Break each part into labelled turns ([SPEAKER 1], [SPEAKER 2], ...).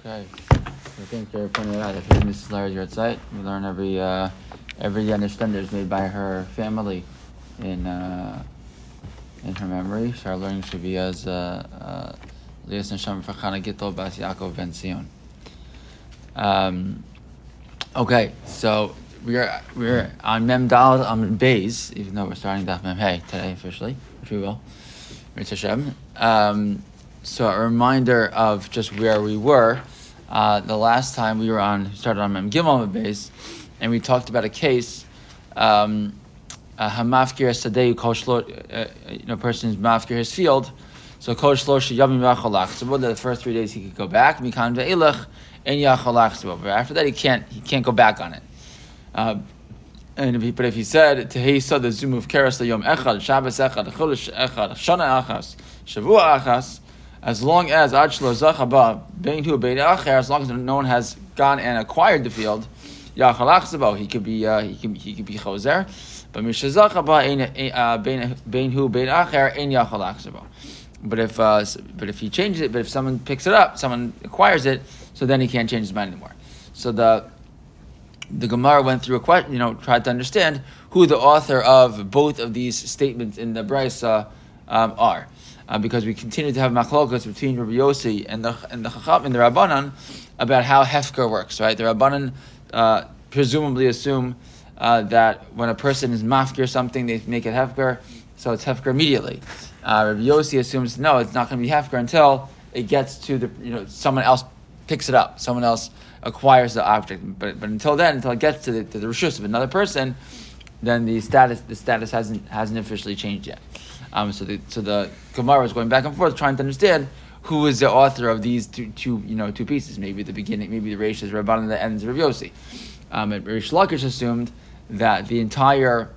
[SPEAKER 1] Okay. I think Jerry pointed out that Mrs. Larry's Yortzeit. We learn every Yanish is made by her family in her memory. So our learning should be as Lias Neshama for Chana Gittel Bas Yaakov Ben Sion. Okay, so we're on Mem Dal on Beis, even though we're starting Daf Mem Hey today officially, which we will. Mitzvah Hashem. So a reminder of just where we were. The last time we started on Mem Gimel on Beis, and we talked about a case. Hamafkir Sadeu Kol Shlo, person's mafkir his field. So Kol Shlosh Yamim Yacholach. So the first 3 days he could go back. Mikan ve'ilach and Yacholach. But after that he can't go back on it. But if he said Tehei Sa the Zum of Keras Yom Echad Shabbos Echad Chodesh Echad Shana Achas Shavua Achas, as long as Ad Shlo Zachaba Bein Hu Bein Acher, as long as no one has gone and acquired the field, Yacholach Zabo, he could be Chozer. But Mishazachaba Bein Hu Bein Acher Ein Yacholach Zabo. But if he changes it, but if someone picks it up, someone acquires it, so then he can't change his mind anymore. So the Gemara went through a question, tried to understand who the author of both of these statements in the Brisa are, because we continue to have machlokas between Rabbi Yossi and the Chacham and the Rabbanan about how hefker works. Right, the Rabbanan presumably assume that when a person is mafkir something, they make it hefker, so it's hefker immediately. Rabbi Yossi assumes no, it's not going to be hefker until it gets to someone else picks it up, someone else acquires the object. But until it gets to the rishus of another person, then the status hasn't officially changed yet. So the Gemara is going back and forth trying to understand who is the author of these two pieces. Maybe the beginning, maybe the Reish is Rabbanan and the end is Rav Yossi. Rish Lakish assumed that the entire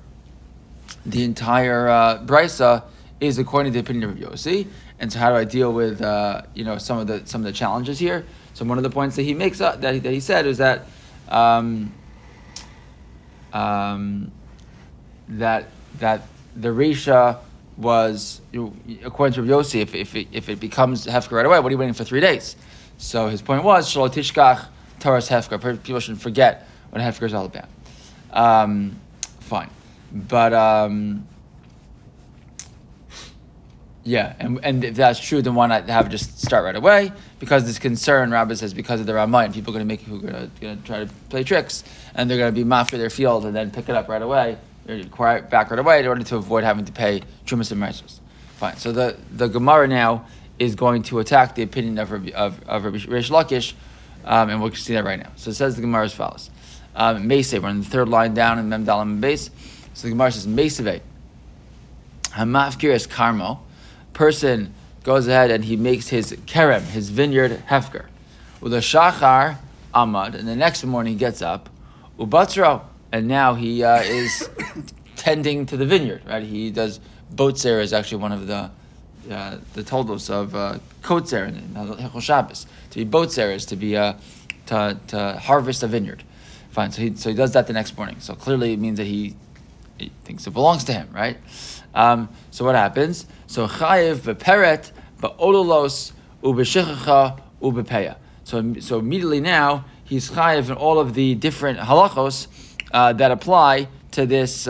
[SPEAKER 1] Brisa is according to the opinion of Rav Yossi. And so how do I deal with some of the challenges here? So one of the points that he makes up that he said is that that the Risha was, according to Rav Yossi, if it becomes hefker right away, what are you waiting for 3 days? So his point was shelo tishkach taras hefker. People shouldn't forget what hefker is all about. Fine, but yeah, and if that's true, then why not have it just start right away? Because this concern, Rabbi says, because of the Ramayan, people are going to try to play tricks, and they're going to be mafia their field and then pick it up right away, or acquire it back right away in order to avoid having to pay Trumas and Meisos. Fine. So the Gemara now is going to attack the opinion of Rish Lakish, and we'll see that right now. So it says the Gemara as follows. Meisei, we're on the third line down in Mem Dalam base. So the Gemara says, Meisei, Hamafkir es Karmo. Person goes ahead and he makes his kerem, his vineyard hefker. With a shachar amad, and the next morning he gets up, ubatzro, and now he is tending to the vineyard. Right, he does botzer is actually one of the toldos of kotzer in Hechol Shabbos. To be botzer is to be to harvest a vineyard. Fine, so he does that the next morning. So clearly it means that he thinks it belongs to him, right? So what happens? So chayiv beperet ba'ololos ubeshichacha ubepeya. So immediately now he's chayiv in all of the different halachos that apply to this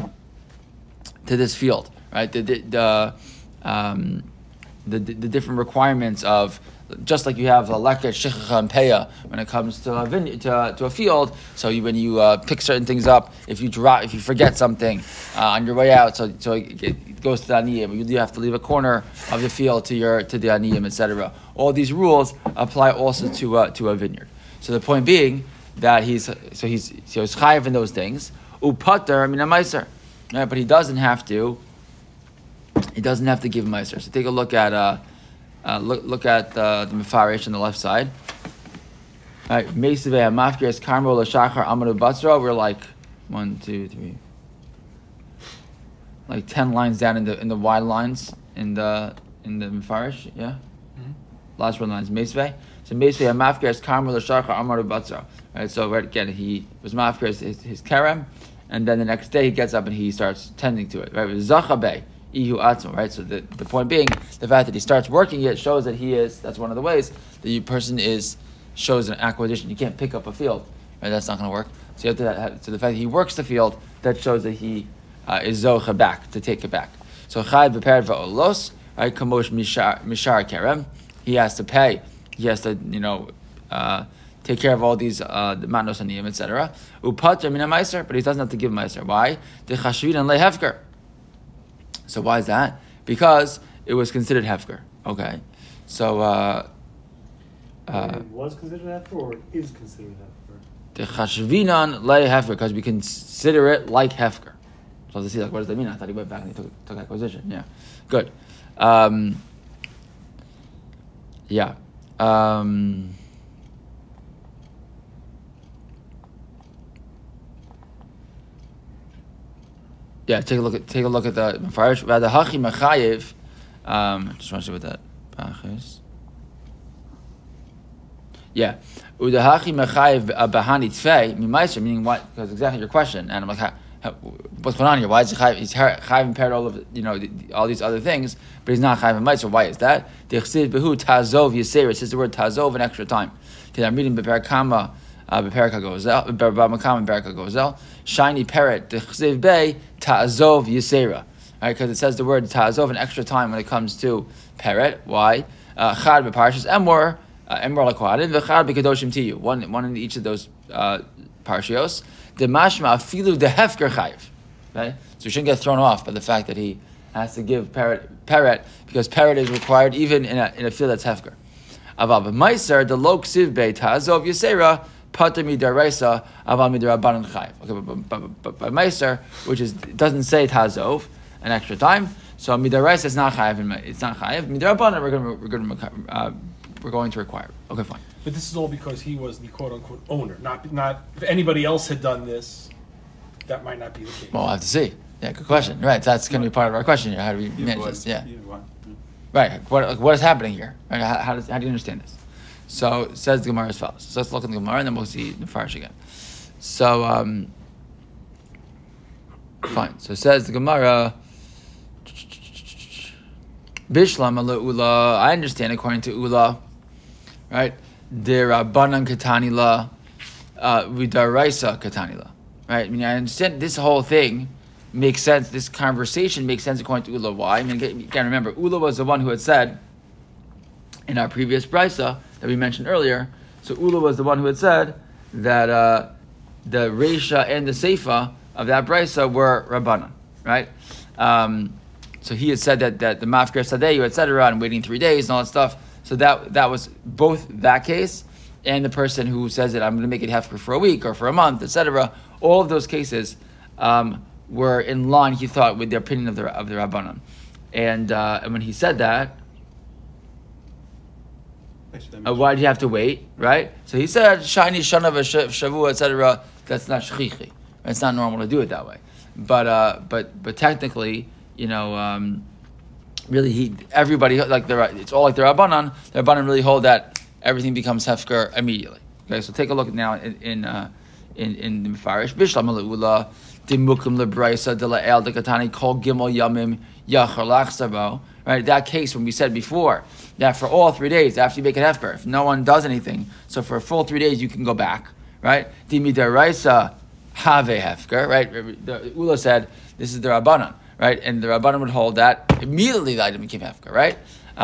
[SPEAKER 1] field, right? The different requirements of, just like you have a leket, shichacha, and peya when it comes to a field. So when you pick certain things up, if you forget something on your way out, so it goes to the aniyim, you have to leave a corner of the field to the aniyim, etc. All these rules apply also to a vineyard. So the point being that he's chayiv in those things. Upater min meiser, right? But he doesn't have to give meiser. So take a look at. Look at the Mefarish on the left side. All right, Meisivei Hamafkir es Karmo l'Shachar Amadu Batzra. We're like 1, 2, 3, like 10 lines down in the wide lines in the Mefarish. Yeah, last one lines Meisivei. So Meisivei Hamafkir es Karmo l'Shachar Amadu Batzra. Right, so again he was Mafkir his kerem, and then the next day he gets up and he starts tending to it. Right, Zachabei. Right, so the point being, the fact that he starts working it shows that that's one of the ways that the person is shows an acquisition. You can't pick up a field, right? That's not going to work. So you have to. So the fact that he works the field, that shows that he is zocha back, to take it back. So chai b'peret va'olos, right? Kamosh mishar kerem. He has to pay. He has to, take care of all these the manos aniyim, etc. Upater mina meiser, but he doesn't have to give meiser. Why? The chashvin and lehefker. So why is that? Because it was considered hefker. Okay, so
[SPEAKER 2] it was considered hefker, or is considered hefker.
[SPEAKER 1] The chashvinan lehefker, because we consider it like hefker. So let's see, what does that mean? I thought he went back and he took acquisition. Yeah, good. Yeah. Yeah, take a look at the Mefarish. The Hachi Mechayev. Just want to see what that is. Yeah, Udahachi Mechayev Bahani Tfei Mimaiser, meaning what? Because exactly your question, and I'm like, what's going on here? Why is he Chayev? He's Chayev impaired all of all these other things, but he's not Chayev Mimaiser. Why is that? The Chesiv Behu Tazov Yisera. It says the word Tazov an extra time. Because I'm reading Beperakama. Beperka Gozel, B'Makam and Berka Gozel, shiny parrot, the Chziv Bey, Ta'azov Yisera. Right, because it says the word Ta'azov an extra time when it comes to parrot. Why? Chad B'Parshas Emor Lakwadin, V'Chad B'Kadoshim Tiyu. One in each of those parshios. The Mashma Afilu the Hefker Chayiv. Okay, so we shouldn't get thrown off by the fact that he has to give parrot because parrot is required even in a field that's Hefker. Avav Meiser the Lo Ksiv Bey Ta'azov Yisera. Pater midaraisa aval midarabanan chayiv. Okay, but by meiser, which doesn't say tazov, an extra time. So midaraisa is not chayiv. It's not chayiv. Midarabanan we're going to require. Okay, fine.
[SPEAKER 2] But this is all because he was the quote unquote owner. Not if anybody else had done this, that might not be the case.
[SPEAKER 1] Well, we'll have to see. Yeah, good question. Right, that's going to be part of our question here. How do we manage this? Yeah. Right. What is happening here? Right? How do you understand this? So it says the Gemara as follows. So let's look at the Gemara and then we'll see the Farish again. So fine. So it says the Gemara Bishlam ala Ula. I understand according to Ula, right? Der Rabbanan Katanila Vidaraisa Katanila. Right? I mean, I understand this whole thing makes sense. This conversation makes sense according to Ula. Why? I mean, you gotta remember, Ula was the one who had said in our previous brisa that we mentioned earlier. So Ula was the one who had said that the Reisha and the Seifa of that brisa were Rabbanan, right? So he had said that the Mafker Sadeyu, etc., and waiting 3 days and all that stuff. So that was both that case and the person who says that I'm going to make it hefker for a week or for a month, etc. All of those cases were in line, he thought, with the opinion of the Rabbanan. And when he said that, why did you have to wait, right? So he said, shiny shana v'shavua, etc. That's not shchichi. It's not normal to do it that way. But technically, really, everybody, like it's all like the Rabbanan. The Rabbanan really hold that everything becomes hefker immediately. Okay, so take a look now in the Mefarish. Bishlam ala'ula dimukim lebraisa de la'el de katani kol gimel yamim yachar lachsabo. Right, that case when we said before that for all 3 days after you make it hefker, if no one does anything, so for a full 3 days you can go back. Right, dimidaraisa have hefker. Right, the Ula said this is the Rabbanan. Right, and the Rabbanan would hold that immediately the item became hefker. Right,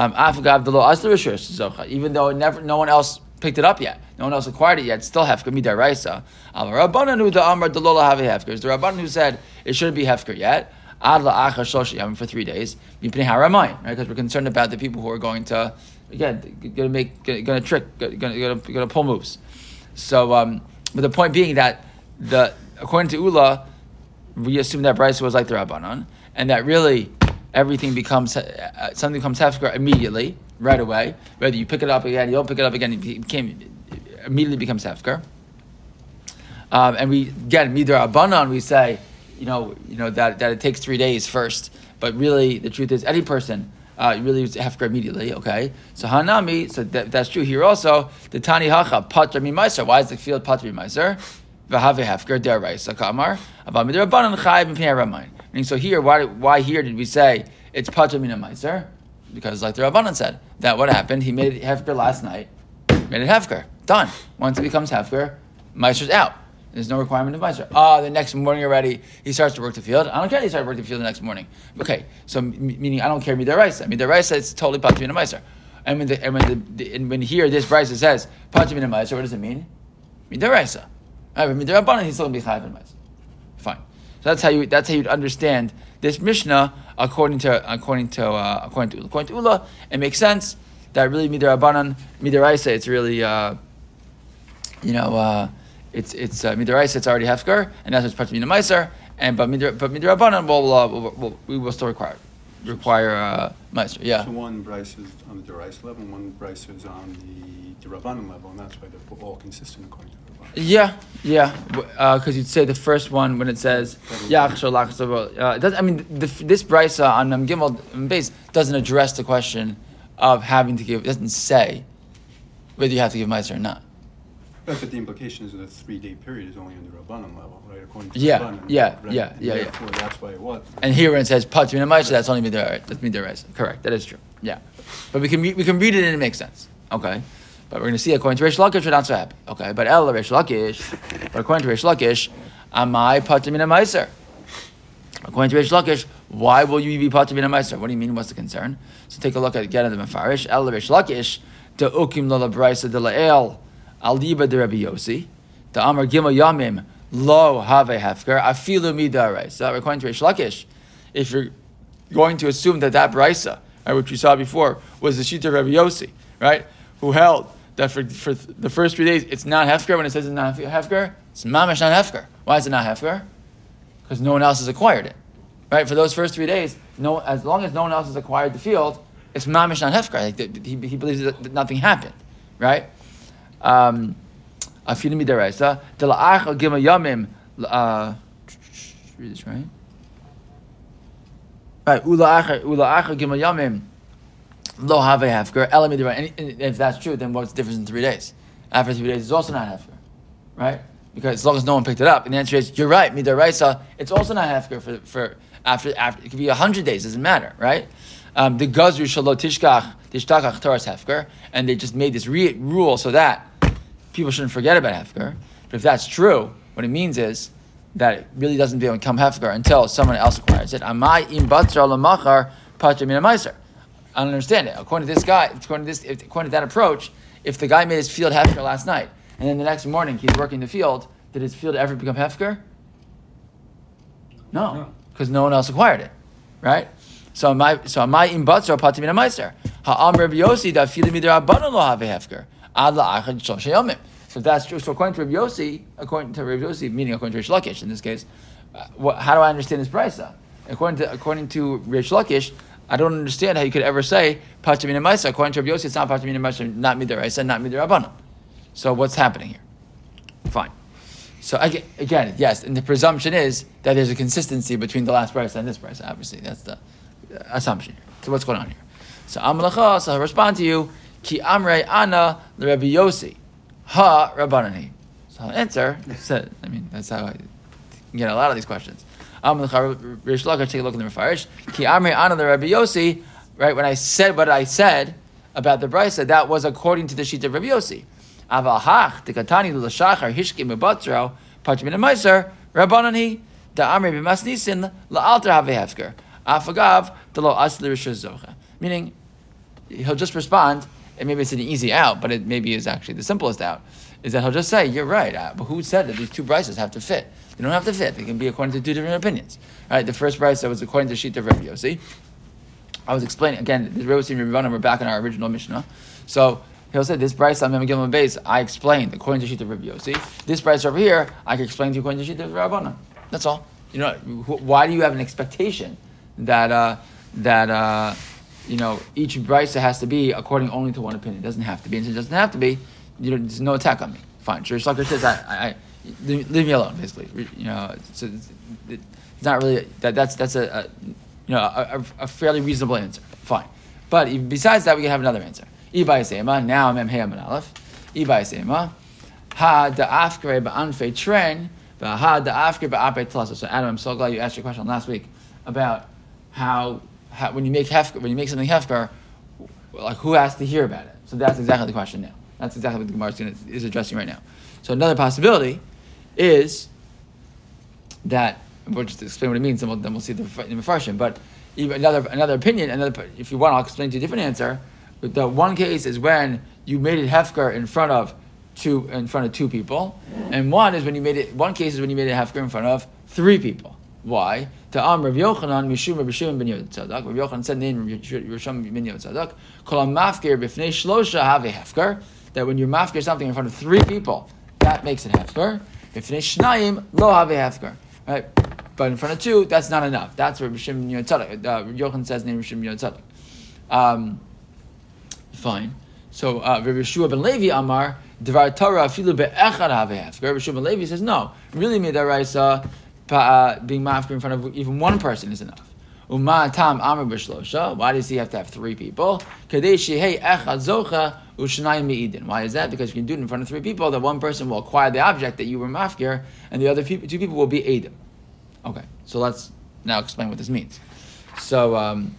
[SPEAKER 1] even though no one else picked it up yet, no one else acquired it yet, it's still hefker midaraisa. Rabbanan who the Amar Dalola have hefker is the Rabbanan who said it shouldn't be hefker yet. For 3 days, right? Because we're concerned about the people who are going to, again, going to trick, going to pull moves. So, but the point being that according to Ula, we assume that Bryce was like the Rabbanan, and that really everything something becomes hefker immediately, right away. Whether you pick it up again, you don't pick it up again, it immediately becomes hefker. And we again, midar Rabbanan, we say. That it takes 3 days first, but really the truth is any person really is hefker immediately. Okay, so Hanami, so that's true here also. The Tani Hacha Patra Mimaiser. Why is the field Patra Mimaiser? V'have hefker deraisa kamar avam midrabanan chayiv b'pnei Ramayin. Meaning, so here, why here did we say it's Patra Mimaiser? Because like the Rabbanan said, that what happened, he made it hefker last night, made it hefker. Done. Once it becomes hefker, meiser's out. There's no requirement of meiser. The next morning already, he starts to work the field. I don't care if he starts to work the field the next morning. Okay, so meaning I don't care midaraisa. Midaraisa, it's totally patur min meiser. And when here this brisa says patur min meiser, what does it mean? Midaraisa. But midarabanan, he's still gonna be chayav in meiser. Fine. So that's how you'd understand this Mishnah according to Ula. It makes sense that really midarabanan, midaraisa, it's really it's midaraisa, it's already hefker, and that's what's part of mina meiser. But midarabanan, we will still require meiser. Yeah.
[SPEAKER 3] So one brisa is on the deraisa level, and one brisa is on the derabanan level, and that's why they're all consistent according to the Rabbanan.
[SPEAKER 1] Yeah. Because you'd say the first one when it says this brisa on Gimel base doesn't address the question of having to give. It doesn't say whether you have to give meiser or not.
[SPEAKER 3] But the implication is that the 3-day period is only on the Rabbanan level, right? According to
[SPEAKER 1] Rabbanan. Yeah.
[SPEAKER 3] Therefore, that's why it was.
[SPEAKER 1] And here when it says patur min meiser, that's only midaraisa. Correct. That is true. Yeah. But we can read it and it makes sense. Okay. But we're going to see according to Reish Lakish, we're not so happy. Okay. But according to Reish Lakish, amai patur min meiser. According to Reish Lakish, why will you be patur min meiser? What do you mean? What's the concern? So take a look at again at the Mefarish. El Reish Lakish, de ukim lo labraisa de lael. Al diba de Rabbi Yossi, the Amar Gimel Yamim lo have hefker afilu midaraisa. So according to Reish Lakish, if you're going to assume that brisa, right, which we saw before, was the sheet of Rabbi Yossi, right, who held that for the first 3 days it's not hefker. When it says it's not hefker, it's mamish not hefker. Why is it not hefker? Because no one else has acquired it, right? For those first 3 days, as long as no one else has acquired the field, it's mamish not hefker. Like he believes that nothing happened, right? Afilu midaraisa de la'achal gimel yamim. Read this right. Right. Ula'achal gimel yamim lo have hefker ela midaraisa. And if that's true, then what's the difference in 3 days? After 3 days, it's also not hefker, right? Because as long as no one picked it up, and the answer is you're right. Midaraisa, it's also not hefker for after. It could be 100 days. Doesn't matter, right? The gazru shalo tishkach taras hefker, and they just made this rule so that people shouldn't forget about hefker. But if that's true, what it means is that it really doesn't become hefker until someone else acquires it. Amai im batra lamachar patur min meiser. I don't understand it. According to this guy, according to that approach, if the guy made his field hefker last night, and then the next morning he's working the field, did his field ever become hefker? No, because no one else acquired it, right? So my im batra patur min meiser. Ha'am Rabbi Yossi da filu midarabanan lo have hefker. So if that's true, so according to Rabbi Yossi, meaning according to Reish Lakish in this case, how do I understand this brisa? According to Reish Lakish, I don't understand how you could ever say patur min meiser. According to Rabbi Yossi, it's not patur min meiser, not midaraisa, not midarabanan. So what's happening here? Fine. So again, yes, and the presumption is that there's a consistency between the last brisa and this brisa. Obviously, that's the assumption here. So what's going on here? So Amalacha, so I'll respond to you. Ki amrei ana l'Rebbi Yossi, ha Rabbanani. So I'll answer. That's how I get a lot of these questions. Reish Lakish, take a look in the Mefarish. Ki amrei ana l'Rebbi Yossi. Right, when I said what I said about the brisa, that was according to the sheet of Rabbi Yossi. Aval hach dekatani l'shachar hishki mebatzro patur min meiser Rabbanani da amrei b'masnisin la'alter have hefker afagav delo asli rishus zocha. Meaning, he'll just respond. And maybe it's an easy out, but it maybe is actually the simplest out, is that he'll just say, you're right, but who said that these two brises have to fit? They don't have to fit. They can be according to two different opinions. Right? The first brisa was according to the sheet of Rabbi Yossi. I was explaining, again, the Rabbi Yossi and Rabbi Yochanan were back in our original Mishnah. So he'll say, this brisa on Mem Gimel Beis, I explained according to the sheet of Rabbi Yossi. This brisa over here, I can explain to you according to the sheet of Rabbi Yochanan. That's all. Why do you have an expectation that each brisa has to be according only to one opinion? It doesn't have to be. And it doesn't have to be, there's no attack on me. Fine. Reish Lakish says, leave me alone, basically. It's not really, that's a fairly reasonable answer. Fine. But besides that, we can have another answer. Ibai Sema, now Mem Hey Amen Aleph. Ibai Sema, ha da'afkare ba'anfei tren, ha da'afkare ba'apei tlasa. So Adam, I'm so glad you asked your question last week about how when you make something hefker, like who has to hear about it? So that's exactly the question now. That's exactly what the Gemara is addressing right now. So another possibility is that, we'll just explain what it means, and then we'll see the Mefarshim. But even another opinion, if you want, I'll explain to you a different answer. But the one case is when you made it hefker in front of two people, and one case is when you made it hefker in front of 3 people. Why? To Rav Yochanan Mishum Rav Shimon ben Yotzadok. Rav Yochanan said in Rav Shimon ben Yotzadok, Kol mafkir b'fnei shlosha have a hefker. That when you mafkir something in front of 3 people, that makes it hefker. B'fnei shnayim lo have a hefker. Right? But in front of 2, that's not enough. That's what Rav Shimon ben Yotzadok. Rav Yochanan says in Rav Shimon ben Yotzadok. Fine. So Rav Yeshua ben Levi Amar Devar Torah afilu be'echad have a hefker. Rav Yeshua ben Levi says no. Really, midaraisa. Being mafkir in front of even one person is enough. Why does he have to have 3 people? Why is that? Because you can do it in front of 3 people, that one person will acquire the object that you were mafkir, and the other 2 people will be eidim. Okay, so let's now explain what this means. So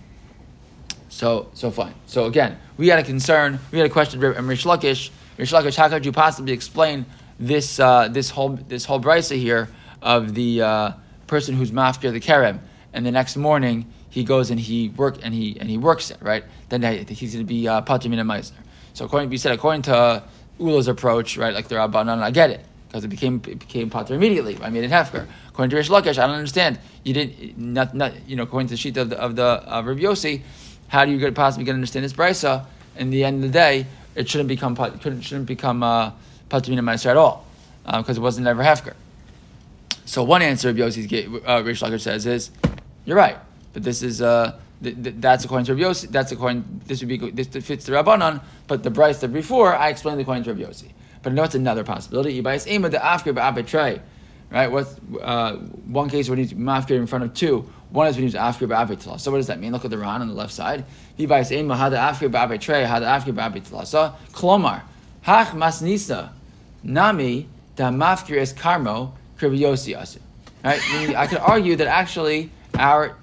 [SPEAKER 1] fine. So again, we had a question. Rish Lakish, how could you possibly explain this whole brisa here of the person who's mafkir the kerem, and the next morning he goes and he works it, right? Then he's going to be patur min meiser. So according to Ula's approach, right, like the Rabbanan, I get it because it became patur immediately. I made it hefker. According to Rish Lakish, I don't understand. You didn't not according to the sheet of Rav Yossi, how do you possibly understand this brisa? In the end of the day, it shouldn't become patur min meiser at all because it wasn't ever hefker. So one answer of Yossi's Rish Lakish says is, you're right, but this is that's according to Rav Yossi. This fits the Rabbanan, but the brisa before I explained according to Rav Yossi. But no, it's another possibility. Right? What's one case when he's mafkir in front of 2? One is when he's afkir ba'avetla. So what does that mean? Look at the Ran on the left side. Klomar hach masnisa nami da mafkir es karmo. Right? Meaning I could argue that actually our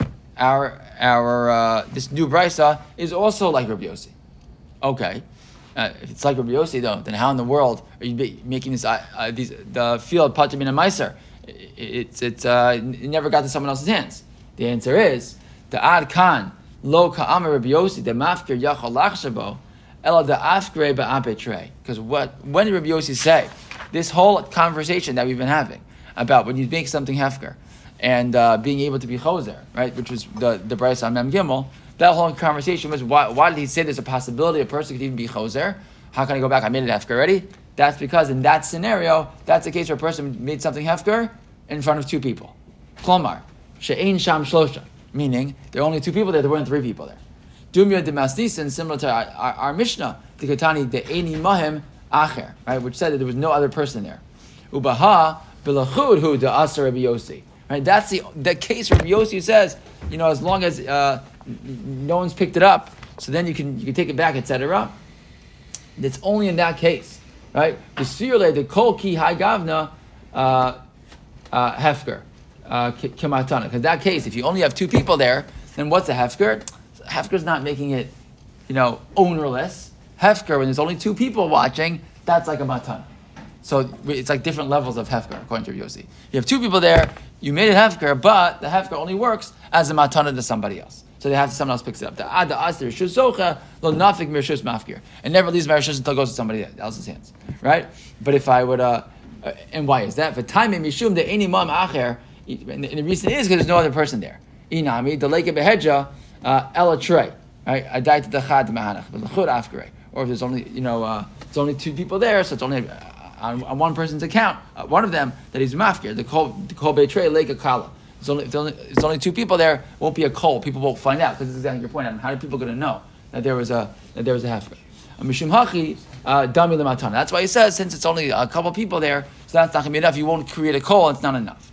[SPEAKER 1] this new brisa is also like Rabbi Yossi. Okay, if it's like Rabbi Yossi though, then how in the world are you making the field patur min meiser? It never got to someone else's hands. The answer is the ad kan lo ka'amar Rabbi Yossi the mafkir yachal lachshabo ela the afkre ba'apetrei. Because when did Rabbi Yossi say this whole conversation that we've been having about when you make something hefker and being able to be choser, right, which was the brisa on Mem Gimel, that whole conversation was why did he say there's a possibility a person could even be choser? How can I go back? I made it hefker already. That's because in that scenario, that's the case where a person made something hefker in front of 2 people. Klomar she'ein sham shlosha, meaning there are only 2 people there. There weren't 3 people there. Dumya de masnisin, similar to our Mishnah, the Ketani de eini mahim acher, right, which said that there was no other person there. Ubaha. Right, that's the case where Rabbi Yossi says, as long as no one's picked it up, so then you can take it back, etc. It's only in that case, right? The sfirle, the kol ki high gavna hefker kematana. Because that case, if you only have 2 people there, then what's a hefker? Hefker's not making it, ownerless. Hefker, when there's only 2 people watching, that's like a matana. So it's like different levels of hefker, according to Yossi. You have 2 people there, you made it hefker, but the hefker only works as a matana to somebody else. So they have someone else picks it up. It never leaves Marishus until it goes to somebody else's hands. Right? But if I would, and why is that? For time in Mishum, the Eini Mam Acher, and the reason is because there's no other person there. Inami, the lake of Behedja, Ela Trey. Right? I died to the Chad Mahanach, but Lechud Afkare. Or if there's only, it's only 2 people there, so it's only on one person's account, one of them that he's mafkir, the kol betrei lake akala. It's only 2 people there. Won't be a kol. People won't find out because this is exactly your point. Adam. How are people going to know that there was a hefker? Mishum hachi dami lematana. That's why he says since it's only a couple people there, so that's not going to be enough. You won't create a kol. It's not enough.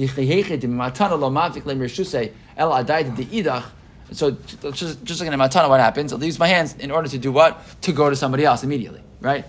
[SPEAKER 1] So just like in a matana, what happens? It leaves my hands in order to do what? To go to somebody else immediately, right?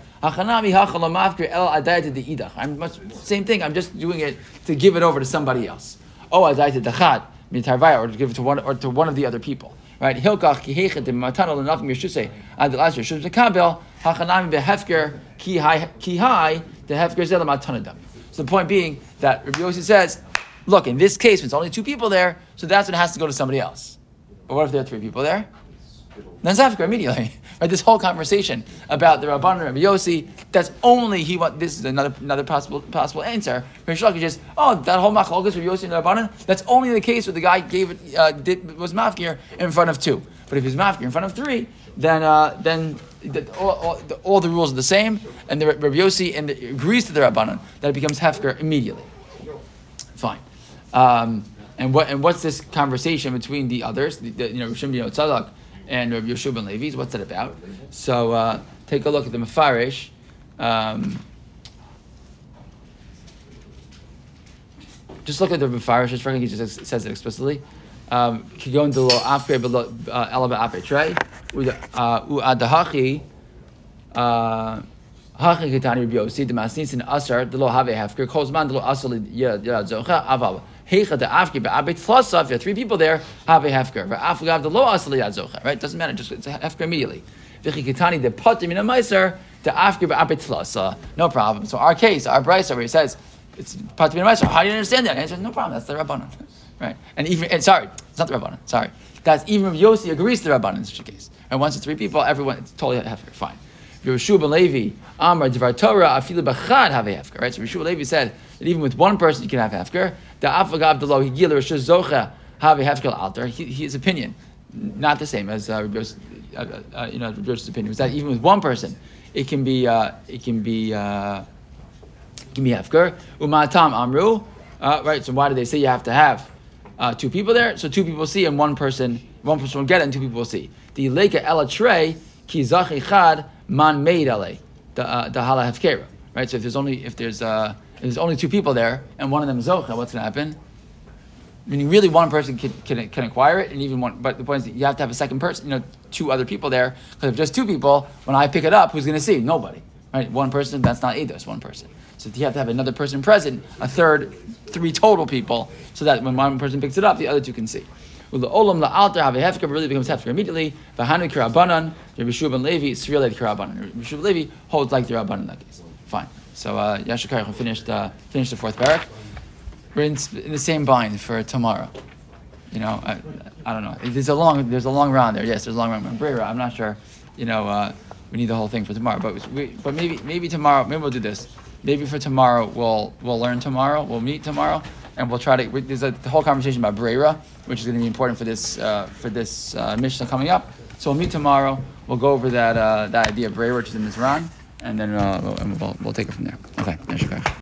[SPEAKER 1] Same thing. I'm just doing it to give it over to somebody else. Oh, or to give it to one of the other people, right? Hachanami behefker ki hai the hefker zelam atanadam. So the point being that Rabbi Yossi says, look, in this case, when it's only 2 people there, so that's when it has to go to somebody else. But what if there are 3 people there? Then it's hefker immediately. Right? This whole conversation about the Rabbanan and Rabbi Yossi, that's only this is another possible answer. Rish Lakish is, that whole machlokas Rabbi Yossi and Rabbanan, that's only the case where the guy was mafkir in front of 2. But if he's mafkir in front of 3, then all the rules are the same, and the Rabbi Yossi agrees to the Rabbanan that it becomes hefker immediately. Fine. And what's this conversation between the others? Rishon ben Yotzalak and Rabbi Yeshua ben Levi. What's that about? So take a look at the Mefarish. Just look at the Mefarish. He just says it explicitly. Kigon delo afre below elaba ape trey uadahachi hachi kitani Rabbi Yossi the masnis in asar delo have hefker kozman delo asal zocha aval. If there are 3 people there, have a hefker. Right? Doesn't matter. Just it's a hefker immediately. No problem. So our case, our brisa, where he says it's patim min meiser. How do you understand that? And he says, no problem. That's the Rabbanan. Right? It's not the Rabbanan. Sorry. That's even if Yossi agrees to the Rabbanan in such a case. And once it's 3 people, everyone it's totally a hefker. Fine. Yeshua ben Levi, Amar Dvar Torah, Afilu Bachad have a hefker. Right? So Yeshua ben Levi said that even with 1 person you can have hefker. The Afagav Delo Higil Rosh Zocha have a hefker alter. His opinion, not the same as Rabbi's opinion. Was that even with 1 person, it can be hefker. Umatam Amru. Right. So why do they say you have to have 2 people there? So 2 people see and 1 person will get it and 2 people will see. The Leka Ela Trey Ki Zachi Chad Man Meid Ale the Hala Hefkera. Right. So if there's only 2 people there, and one of them is Zocha, what's going to happen? Meaning, really, 1 person can acquire it, and even 1. But the point is, that you have to have a second person, 2 other people there. Because if just 2 people, when I pick it up, who's going to see? Nobody, right? 1 person, that's not eidos, 1 person. So you have to have another person present, a third, 3 total people, so that when 1 person picks it up, the other 2 can see. The olam la'alter have a hefker really becomes hefker immediately. V'hanu k'Rabbanan, Rabbi Yeshua ben Levi, Sriyalei k'Rabbanan. Rabbi Yeshua ben Levi holds like the Rabbanan in that case. Fine. So Yashikar finished the 4th parak. We're in the same bind for tomorrow. I don't know. There's a long round there. Yes, there's a long round. Brera, I'm not sure. We need the whole thing for tomorrow. But maybe tomorrow. Maybe we'll do this. Maybe for tomorrow we'll learn tomorrow. We'll meet tomorrow and we'll try to. There's the whole conversation about Brera, which is going to be important for this Mishnah coming up. So we'll meet tomorrow. We'll go over that idea of Brera, which is in this round. And then we'll take it from there. Okay.